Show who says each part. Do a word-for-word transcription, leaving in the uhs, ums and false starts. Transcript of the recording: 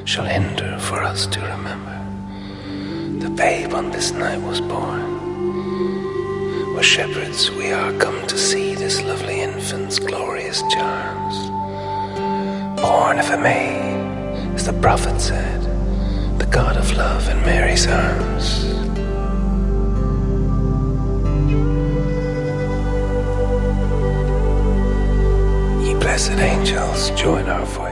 Speaker 1: shall hinder for us to remember. The babe on this night was born. We're shepherds, we are come to see this lovely infant's glorious charms. Born of a maid, as the prophet said, the God of love in Mary's arms. Ye blessed angels, join our voice